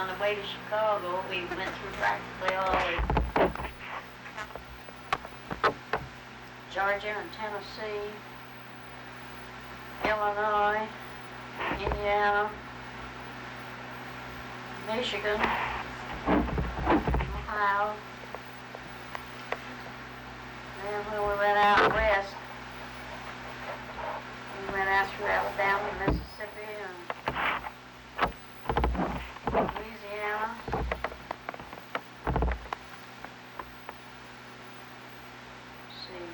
on the way to Chicago, we went through practically all of Georgia and Tennessee, Illinois, Indiana, Michigan, Ohio. Then when we went out west, we went out through Alabama, Mississippi, and Louisiana. Let's see.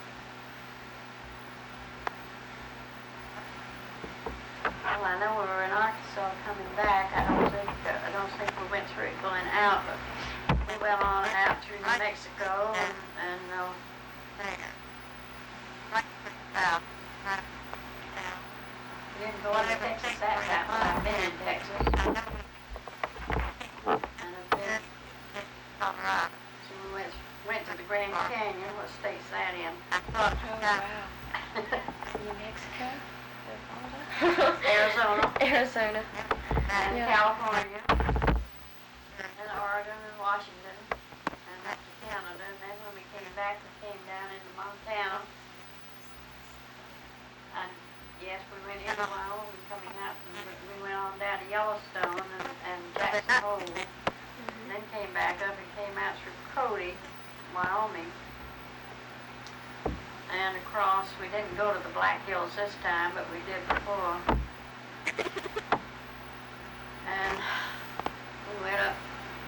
Well, I know we were in Arkansas coming back. I don't think we went through it going out, but we went on out through New Mexico and we didn't go into Texas that time. I've been in Texas. And I've been Colorado. So we went to the Grand Canyon. What state's that in? Oh, wow. New Mexico? Arizona. Arizona. And Yeah. California. And Oregon and Washington. And up to Canada. And then when we came back, we came down into Montana. And yes, we went into Wyoming coming out, and we went on down to Yellowstone and Jackson Hole, and then came back up and came out through Cody, Wyoming, and across. We didn't go to the Black Hills this time, but we did before. And we went up.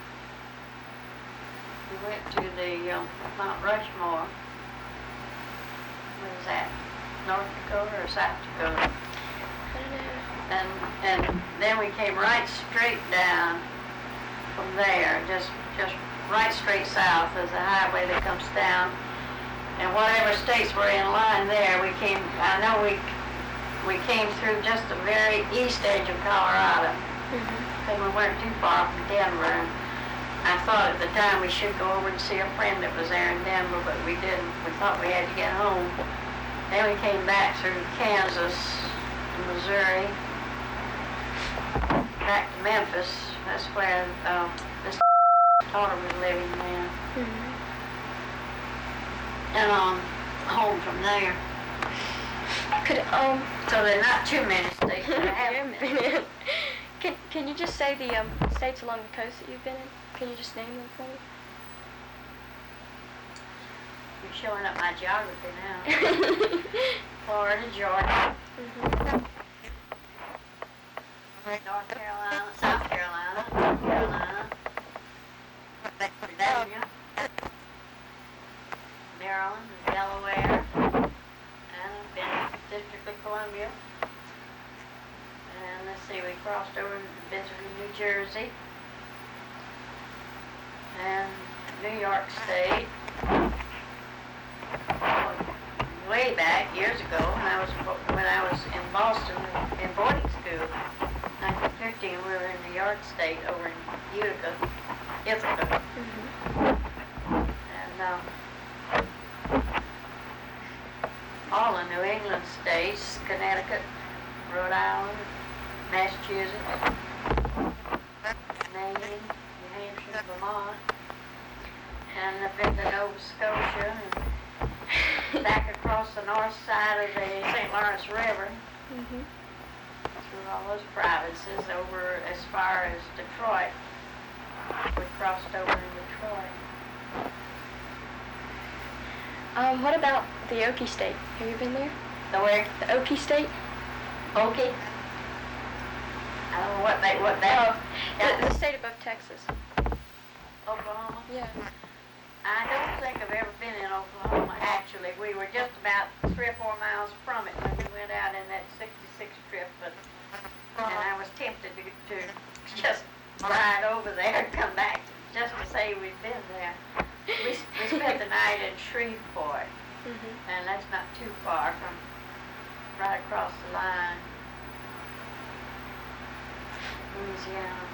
We went to the Mount Rushmore. What is that? North Dakota or South Dakota? I don't know. And then we came right straight down from there, just right straight south. There's a highway that comes down, and whatever states were in line there, we came. I know we came through just the very east edge of Colorado, and we weren't too far from Denver. And I thought at the time we should go over and see a friend that was there in Denver, but we didn't. We thought we had to get home. Then we came back through Kansas and Missouri, back to Memphis. That's where this daughter was living there. And on home from there. So there are not too many states that I haven't. Can you just say the states along the coast that you've been in? Can you just name them for me? You're showing up my geography now. Florida, Georgia, North Carolina, South Carolina, North Carolina, Virginia, Maryland, Delaware, and District of Columbia. And let's see, we crossed over and been through New Jersey and New York State. Way back years ago when I was in Boston in boarding school, 1915, we were in New York State over in Ithaca. And all the New England states, Connecticut, Rhode Island, Massachusetts, Maine, New Hampshire, Vermont, and I've been to Nova Scotia and back across the north side of the St. Lawrence River, through all those provinces, over as far as Detroit. We crossed over in Detroit. What about the Okie State? Have you been there? The where? The Okie State? Okie? I don't know what that. The state above Texas. Oklahoma? Yeah. I don't think I've ever been in Oklahoma, actually. We were just about 3 or 4 miles from it when we went out in that 66 trip, and I was tempted to just ride over there and come back just to say we'd been there. We spent the night in Shreveport, and that's not too far from right across the line. Louisiana.